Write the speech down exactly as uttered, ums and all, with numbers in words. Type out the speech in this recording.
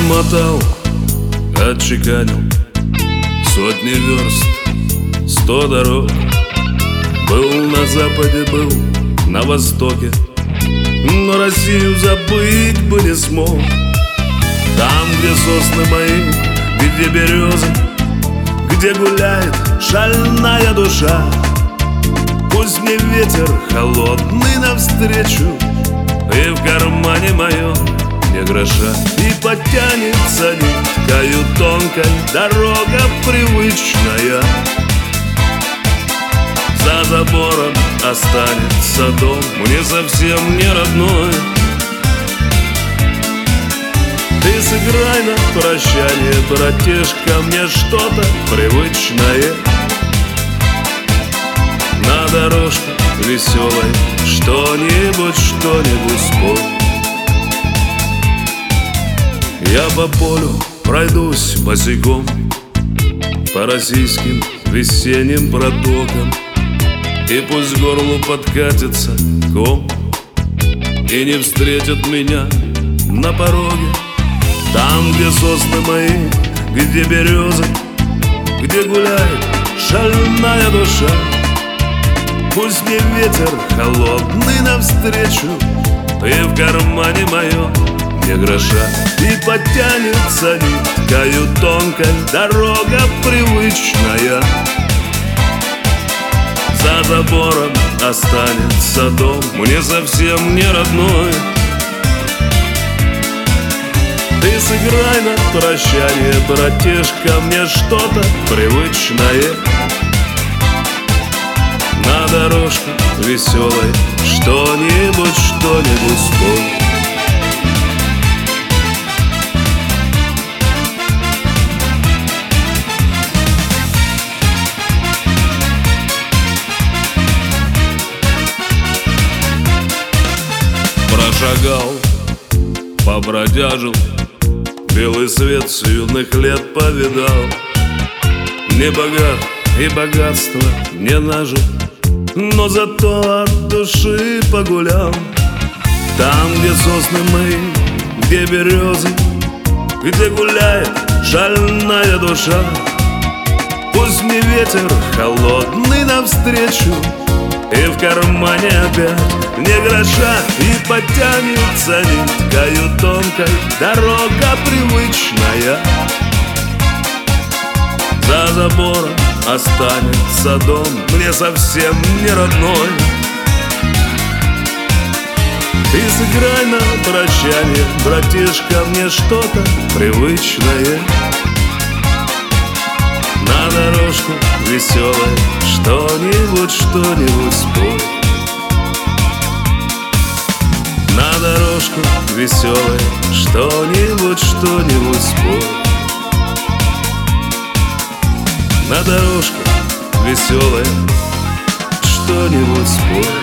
Промотал, отчеканил сотни верст, сто дорог. Был на западе, был на востоке, но Россию забыть бы не смог. Там, где сосны мои, где березы, где гуляет шальная душа. Пусть мне ветер холодный навстречу, и в кармане моем не гроша. И потянется ниткою тонкой дорога привычная. За забором останется дом, мне совсем не родной. Ты сыграй на прощание, братишка, мне что-то привычное. На дорожке веселой что-нибудь, что-нибудь спой. Я по полю пройдусь босиком, по российским весенним протокам, и пусть к горлу подкатится ком, и не встретят меня на пороге. Там, где сосны мои, где березы, где гуляет шальная душа. Пусть мне ветер холодный навстречу, и в кармане моем не гроша. И потянется ниткою тонкой дорога привычная. За забором останется дом, мне совсем не родной. Ты сыграй на прощание, братишка, мне что-то привычное. На дорожке веселой что-нибудь, что-нибудь спой. Прошагал, побродяжил, белый свет с юных лет повидал. Не богат и богатство не нажил, но зато от души погулял. Там, где сосны мои, где березы, где гуляет шальная душа. Пусть мне ветер холодный навстречу, и в кармане опять не гроша. И потянется ниткою тонкой дорога привычная. За забором останется дом, мне совсем не родной. Ты сыграй на прощание, братишка, мне что-то привычное. На дорожку веселой что-нибудь, что-нибудь спой. На дорожку веселой что-нибудь, что-нибудь спой. На дорожку веселой что-нибудь спой.